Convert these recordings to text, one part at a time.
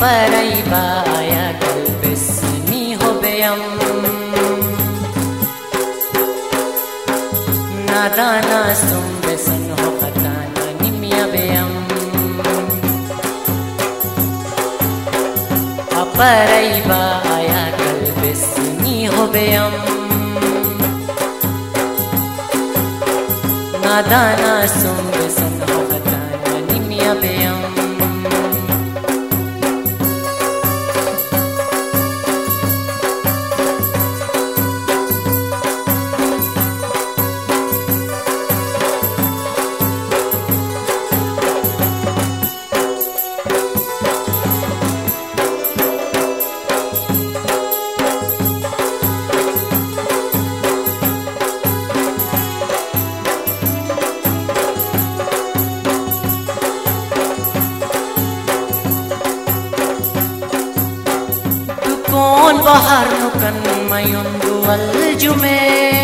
Aparaiba aya kalbesni hobeyam Nadana sumbesan ho katana nimya beyam Aparaiba aya kalbesni hobeyam Nadana sumbesan ho katana nimya beyam Kon bahar nukan mayundu aljume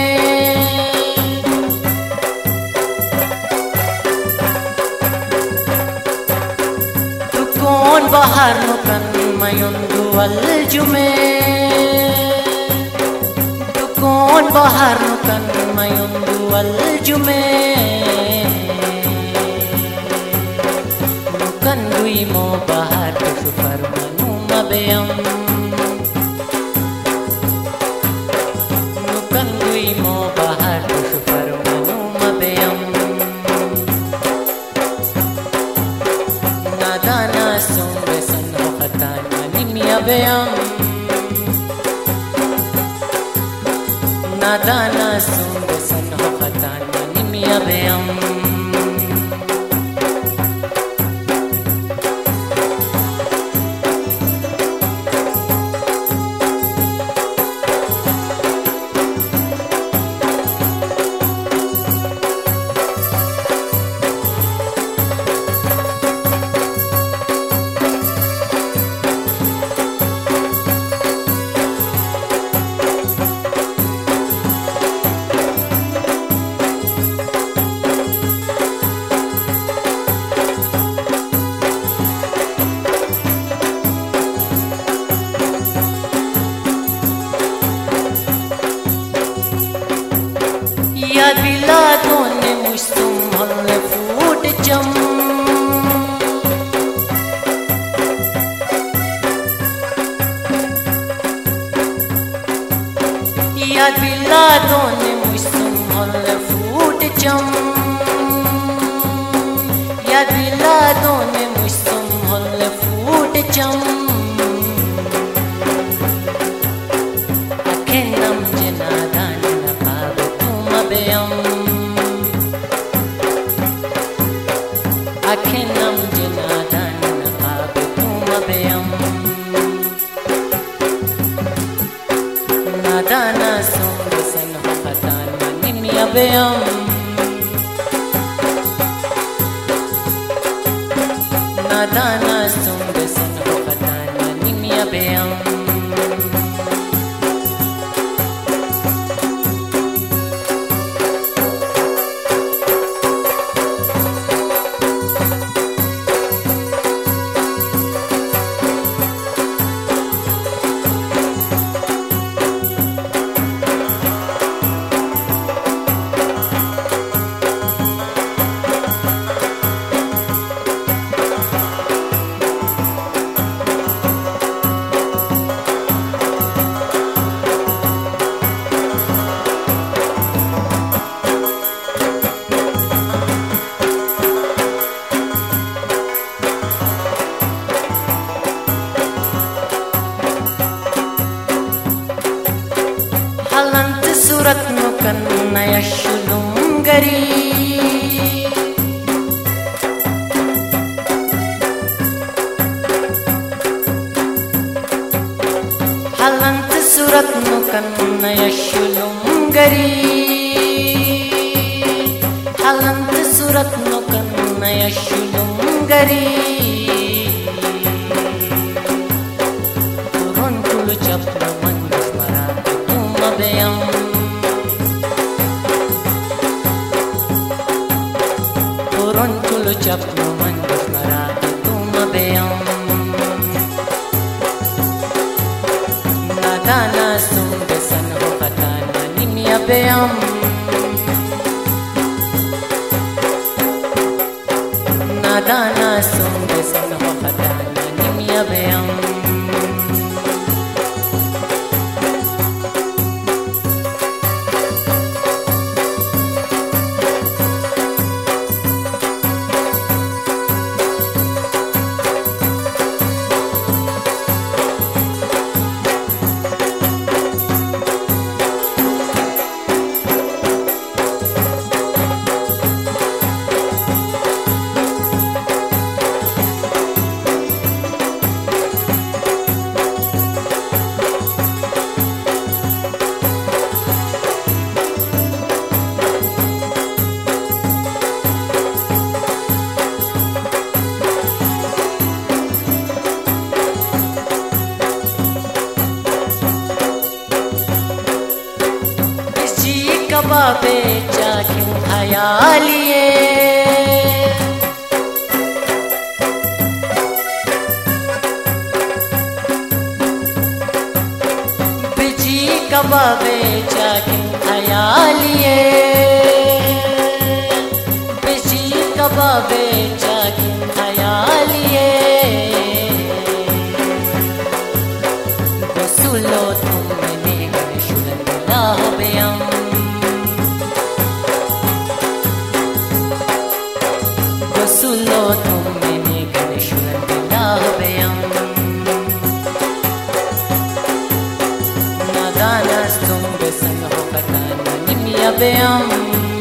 Tu kon bahar nukan mayundu aljume Tu kon bahar nukan mayundu aljume Nukan dui mo bahar kusufar manuma beyam mo bahar kusufar manuma beyam Nadana sumbesan ho katana nimya beyam Nadana sumbesan ho katana nimya beyam Ya biladon ne mustum halle fut jam Ya biladon ne mustum halle fut jam Ya biladon ne mustum halle fut jam Akenam jenadan Akenam jenadan naqabe tuma beyam Nadana sumbesan ho katana nimya beyam Nadana sumbesan ho katana nimya beyam Halant surat nukan nayashulum gari Halant surat nukan nayashulum gari Halant surat nukan nayashulum gari Turun kulu capna mandas marate tuma beyam Turun kulu capna mandas marate tuma beyam بيم نادانا سنگ سن وقتانا نميا بيم कबाबे क्यों ख्यालिए busy कबाबे क्यों ख्यालिए busy कबाबे क्यों ख्यालिए सुलो तुम मैंने गणेशुला बेयम सुलो तुम मैंने गणेशुला बेयम नादानस तुम बेसन हो कताना निमिया बेयम